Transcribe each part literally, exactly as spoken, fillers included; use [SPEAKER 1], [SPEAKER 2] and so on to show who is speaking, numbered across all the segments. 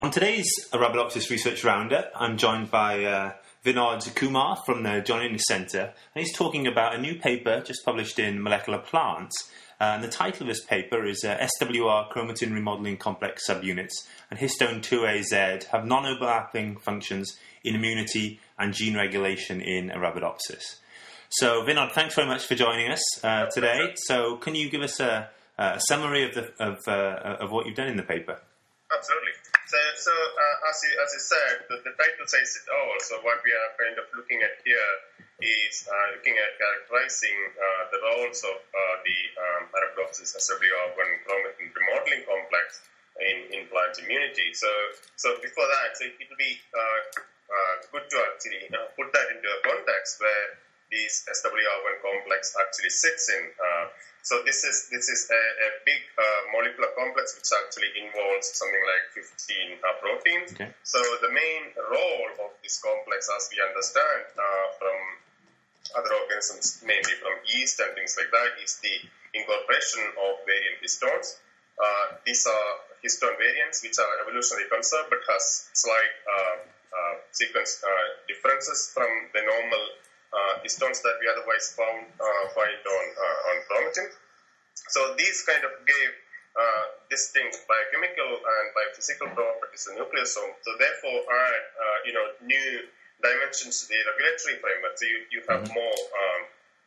[SPEAKER 1] On today's Arabidopsis Research Roundup, I'm joined by uh, Vinod Kumar from the John Innes Centre, and he's talking about a new paper just published in Molecular Plants. Uh, and the title of this paper is uh, S W R Chromatin Remodeling Complex Subunits and Histone two A Z have non-overlapping functions in immunity and gene regulation in Arabidopsis. So, Vinod, thanks very much for joining us uh, today. So, can you give us a, a summary of the of, uh, of what you've done in the paper?
[SPEAKER 2] Absolutely. So, so uh, as you as you said, the, the title says it all. So, what we are kind of looking at here is uh, looking at characterizing uh, the roles of uh, the um, Arabidopsis S W R one chromatin remodeling complex in, in plant immunity. So, so before that, so it will be uh, uh, good to actually uh, put that into a context where this S W R one complex actually sits in. Uh, so this is this is a, a big uh, molecular complex which actually involves something like fifteen uh, proteins. Okay. So the main role of this complex, as we understand uh, from other organisms, mainly from yeast and things like that, is the incorporation of variant histones. Uh, these are histone variants which are evolutionarily conserved but has slight uh, uh, sequence uh, differences from the normal Uh, histones that we otherwise found uh, find on uh, on chromatin. So these kind of gave uh, distinct biochemical and biophysical properties to nucleosome. So therefore add uh, you know new dimensions to the regulatory framework. So you, you have more um,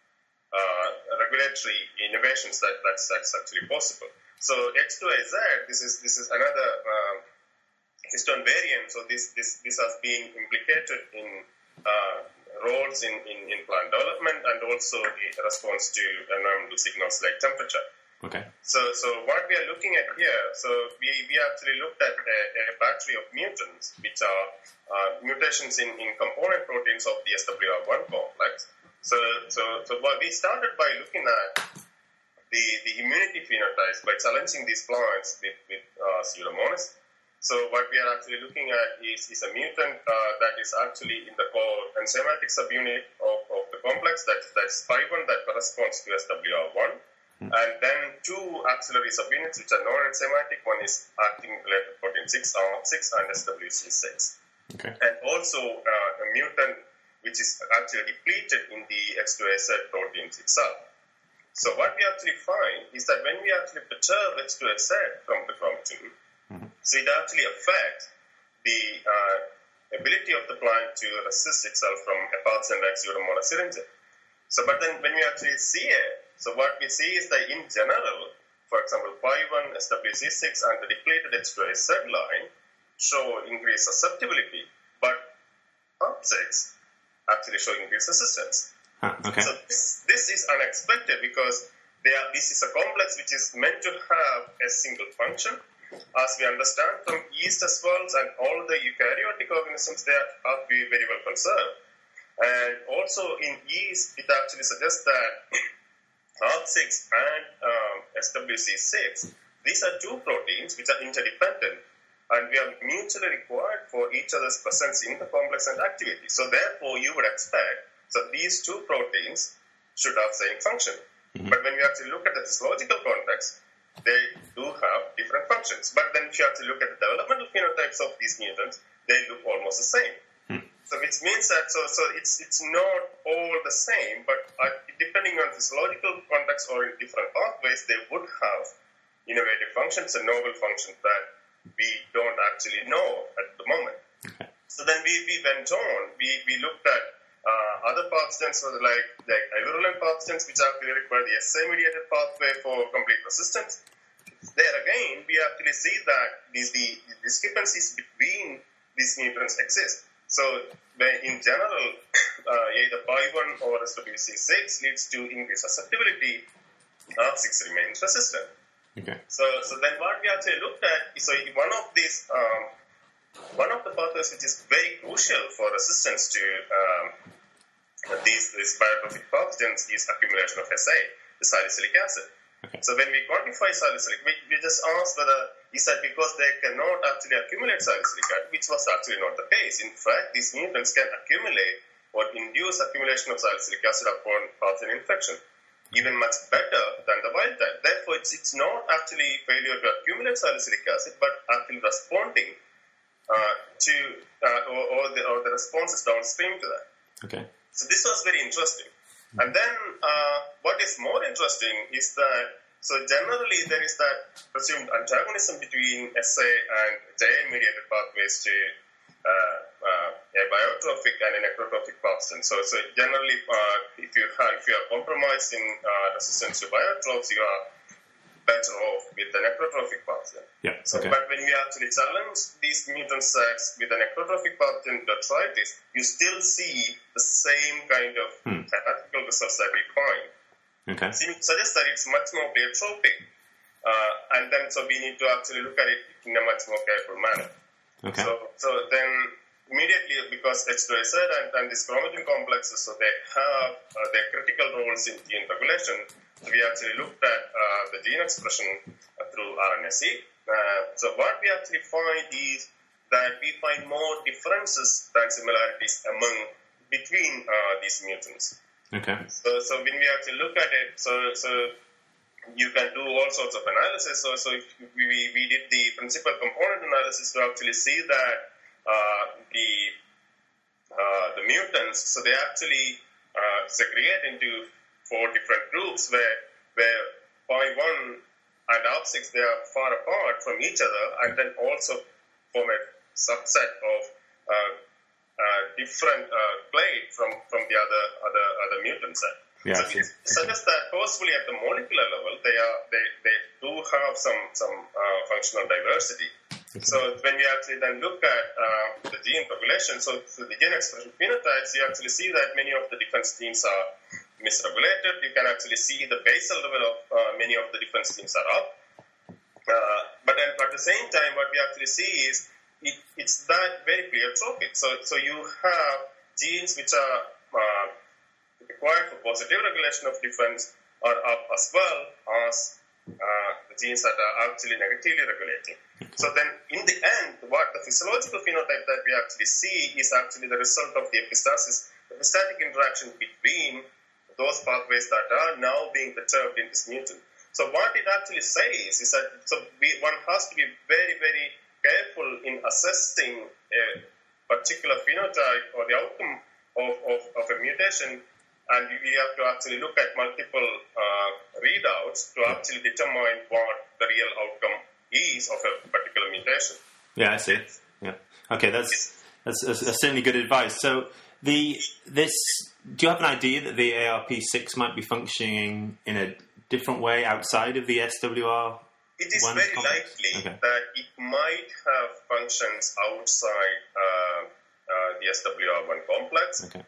[SPEAKER 2] uh, regulatory innovations that that's, that's actually possible. So H two A Z, this is this is another um, histone variant. So this this this has been implicated in uh, roles in, in, in plant development and also in response to environmental signals like temperature.
[SPEAKER 1] Okay.
[SPEAKER 2] So so what we are looking at here, so we, we actually looked at a, a battery of mutants, which are uh, mutations in, in component proteins of the S W R one complex. So so so what we started by looking at the, the immunity phenotypes by challenging these plants with, with uh, Pseudomonas. So what we are actually looking at is, is a mutant uh, that is actually in the core enzymatic subunit of, of the complex. That, that's P I one that corresponds to S W R one. Mm. And then two auxiliary subunits which are non-enzymatic. One is actin related protein six, R six, and S W C six.
[SPEAKER 1] Okay.
[SPEAKER 2] And also uh, a mutant which is actually depleted in the H two A Z proteins itself. So what we actually find is that when we actually perturb H two A Z from the chromatin, so it actually affects the uh, ability of the plant to resist itself from a pathogen like Pseudomonas syringae. So, but then when we actually see it, so what we see is that in general, for example, P I one, S W C six, and the depleted H two A Z line show increased susceptibility, but H six actually show increased resistance.
[SPEAKER 1] Huh, okay.
[SPEAKER 2] So this, this is unexpected because they are, this is a complex which is meant to have a single function. As we understand from yeast as well and all the eukaryotic organisms, they are to be very well conserved. And also in yeast, it actually suggests that H six and um, S W C six, these are two proteins which are interdependent and we are mutually required for each other's presence in the complex and activity. So therefore, you would expect that these two proteins should have same function. Mm-hmm. But when we actually look at the physiological context, they do have different functions. But then if you have to look at the developmental phenotypes of these mutants, they look almost the same. Hmm. So which means that so so it's it's not all the same, but uh, depending on physiological context or in different pathways, they would have innovative functions and novel functions that we don't actually know at the moment. Okay. So then we, we went on, we, we looked at Uh, other pathogens were like, like virulent pathogens, which actually require the S A-mediated pathway for complete resistance. There again, we actually see that these the discrepancies between these mutants exist. So, in general, uh, either P I one or S W C six leads to increased susceptibility. H six remains resistant.
[SPEAKER 1] Okay.
[SPEAKER 2] So, so then what we actually looked at is so one of these. Um, One of the pathways which is very crucial for resistance to um, these, these biotrophic pathogens is accumulation of S A, the salicylic acid.
[SPEAKER 1] Okay.
[SPEAKER 2] So when we quantify salicylic, we, we just ask whether is that because they cannot actually accumulate salicylic acid, which was actually not the case. In fact, these mutants can accumulate or induce accumulation of salicylic acid upon pathogen infection, even much better than the wild type. Therefore, it's, it's not actually failure to accumulate salicylic acid, but actually responding uh, to uh, or, or, the, or the responses downstream to that.
[SPEAKER 1] Okay.
[SPEAKER 2] So this was very interesting. And then uh, what is more interesting is that, so generally there is that presumed antagonism between S A and J A-mediated pathways to uh, uh, a biotrophic and a necrotrophic pathogen. So, so generally, uh, if you have, if you are compromising uh, resistance to biotrophs, you are better off with the necrotrophic pathogen.
[SPEAKER 1] Yeah.
[SPEAKER 2] So,
[SPEAKER 1] okay.
[SPEAKER 2] but when we actually challenge these mutant sets with a necrotrophic pathogen detritus, you still see the same kind of
[SPEAKER 1] Hmm.
[SPEAKER 2] hierarchical results that we find.
[SPEAKER 1] Okay.
[SPEAKER 2] It suggests that it's much more pleiotropic, uh, and then so we need to actually look at it in a much more careful manner.
[SPEAKER 1] Okay.
[SPEAKER 2] So, so then immediately, because H two A Z and, and these chromatin complexes, so they have uh, their critical roles in gene regulation. So we actually looked at uh, the gene expression uh, through R N A seq. Uh, so what we actually find is that we find more differences than similarities among between uh, these mutants.
[SPEAKER 1] Okay.
[SPEAKER 2] So, so when we actually look at it, so so you can do all sorts of analysis. So, so if we, we did the principal component analysis to actually see that uh, the uh, the mutants, so they actually uh, segregate into four different groups where where P Y one and A L P six, they are far apart from each other, and then also form a subset of uh, uh, different uh, clade from, from the other other other mutant set.
[SPEAKER 1] Yeah,
[SPEAKER 2] so it suggests that forcefully at the molecular level, they are they, they do have some some uh, functional diversity.
[SPEAKER 1] Okay.
[SPEAKER 2] So when we actually then look at uh, the gene population, so, so the gene expression phenotypes, you actually see that many of the defense genes are misregulated. You can actually see the basal level of uh, many of the defense genes are up. Uh, but then at the same time, what we actually see is it, it's that very pleiotropic. So so you have genes which are uh, required for positive regulation of defense are up as well as uh, the genes that are actually negatively regulating. So then, in the end, what the physiological phenotype that we actually see is actually the result of the epistasis, the epistatic interaction between those pathways that are now being perturbed in this mutant. So what it actually says is that so we, one has to be very, very careful in assessing a particular phenotype or the outcome of, of, of a mutation, and we have to actually look at multiple uh, readouts to actually determine what the real outcome is of a particular mutation.
[SPEAKER 1] Yeah, I see. Yeah. Okay, that's that's, that's, that's certainly good advice. So the this do you have an idea that the A R P six might be functioning in a different way outside of the S W R?
[SPEAKER 2] It is very complex? likely okay. that it might have functions outside uh, uh, the S W R one complex,
[SPEAKER 1] okay.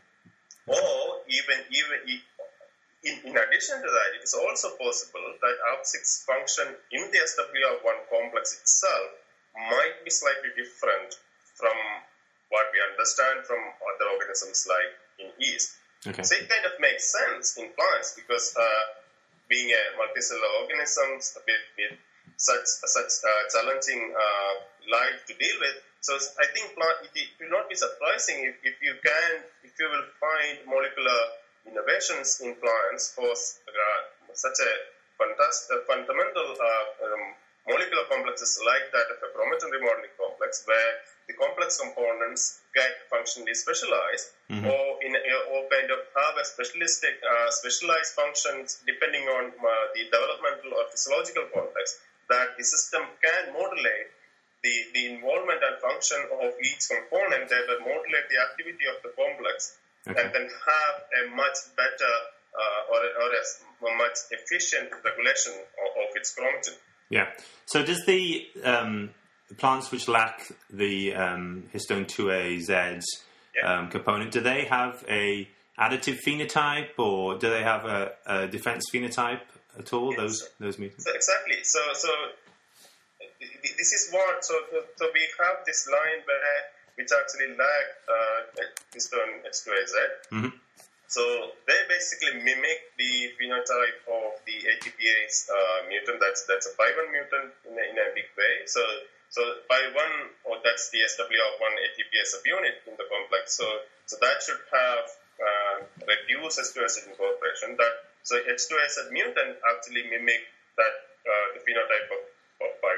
[SPEAKER 2] or even even in, in addition to that, it is also possible that A L P six function in the S W R one complex itself might be slightly different from what we understand from other organisms like in yeast.
[SPEAKER 1] Okay.
[SPEAKER 2] So it kind of makes sense in plants because uh, being a multicellular organism with, with such such uh, challenging uh, life to deal with, so I think plant, it, it will not be surprising if, if you can, if you will find molecular innovations in plants for uh, such a fantastic, fundamental uh, um, molecular complexes like that of a chromatin remodeling complex, where the complex components get functionally specialized, mm-hmm. or in a, or kind of have a specialistic, uh, specialized functions depending on uh, the developmental or physiological context, that the system can modulate the, the involvement and function of each component, thereby modulate the activity of the complex, okay. and then have a much better uh, or, or a, a much efficient regulation of, of its chromatin.
[SPEAKER 1] Yeah. So does the um, plants which lack the um, histone two A Z yeah. um, component, do they have a additive phenotype, or do they have a, a defense phenotype at all? Yes. Those those mutants.
[SPEAKER 2] So exactly. So so this is what. So so we have this line where which actually lack uh, histone H two A Z.
[SPEAKER 1] Mm-hmm.
[SPEAKER 2] So they basically mimic the phenotype of the A T P ase uh, mutant. That's that's a P Y one mutant in a, in a big way. So so P Y one, or that's the S W R one A T P ase subunit in the complex. So so that should have uh, reduced H two A Z incorporation. That so H two A Z mutant actually mimic that uh, the phenotype of, of P Y one.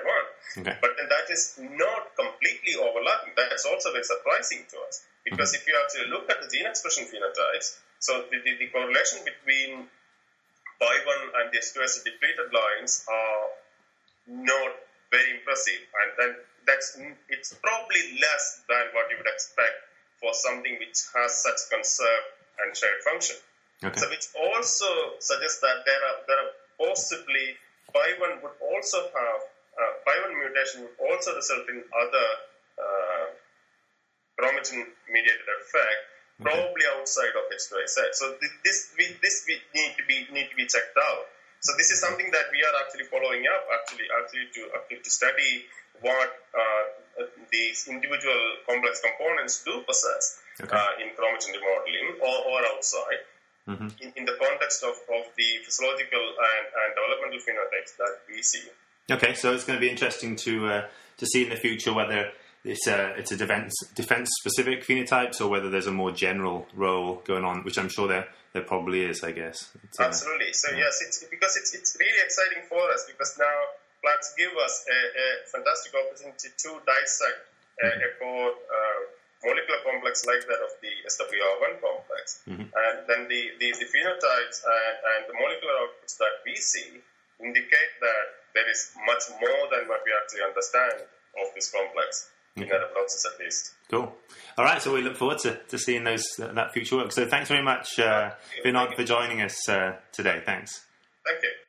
[SPEAKER 1] Okay.
[SPEAKER 2] But then that is not completely overlapping. That's also very surprising to us. Because mm-hmm. if you actually look at the gene expression phenotypes, so the, the, the correlation between P I one and the H two S depleted lines are not very impressive. And then that's it's probably less than what you would expect for something which has such conserved and shared function.
[SPEAKER 1] Okay.
[SPEAKER 2] So which also suggests that there are there are possibly P I one would also have uh, P I one mutation would also result in other uh, chromatin mediated effect, okay. probably outside of H two S. So this we, this we need to be need to be checked out. So this is something that we are actually following up actually actually to actually to study what uh, these individual complex components do possess okay. uh, in chromatin remodeling or, or outside. Mm-hmm. In, in the context of, of the physiological and, and developmental phenotypes that we see.
[SPEAKER 1] Okay, so it's going to be interesting to uh, to see in the future whether it's a it's a defense defense specific phenotypes or whether there's a more general role going on, which I'm sure there there probably is. I guess. It's, uh,
[SPEAKER 2] Absolutely. So
[SPEAKER 1] yeah.
[SPEAKER 2] yes, it's because it's it's really exciting for us because now plants give us a, a fantastic opportunity to dissect a, mm-hmm. a core uh, molecular complex like that of the S W R one complex. Mm-hmm. And then the, the, the phenotypes and, and the molecular outputs that we see indicate that there is much more than what we actually understand of this complex, okay. in Arabidopsis at least.
[SPEAKER 1] Cool. All right, so we look forward to, to seeing those that future work. So thanks very much, uh, Vinod, for joining us uh, today. Thanks.
[SPEAKER 2] Thank you.